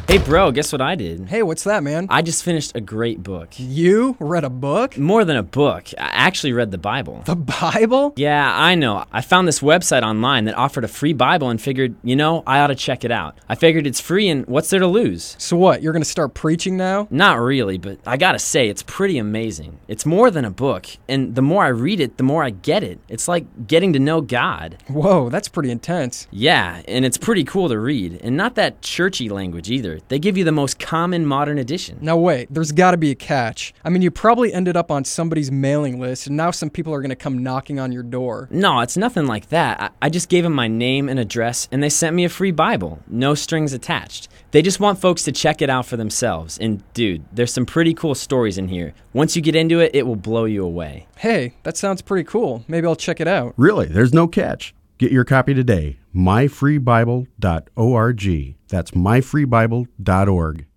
Hey bro, guess what I did? Hey, what's that, man? I just finished a great book. You read a book? More than a book. I actually read the Bible. The Bible? Yeah, I know. I found this website online that offered a free Bible and figured, I ought to check it out. I figured it's free and what's there to lose? So what, you're going to start preaching now? Not really, but I gotta say, it's pretty amazing. It's more than a book, and the more I read it, the more I get it. It's like getting to know God. Whoa, that's pretty intense. Yeah, and it's pretty cool to read, and not that churchy language either. They give you the most common modern edition. Now wait, there's got to be a catch. I mean, you probably ended up on somebody's mailing list, and now some people are going to come knocking on your door. No, it's nothing like that. I just gave them my name and address, and they sent me a free Bible. No strings attached. They just want folks to check it out for themselves. And dude, there's some pretty cool stories in here. Once you get into it, it will blow you away. Hey, that sounds pretty cool. Maybe I'll check it out. Really, there's no catch. Get your copy today. myfreebible.org. That's myfreebible.org.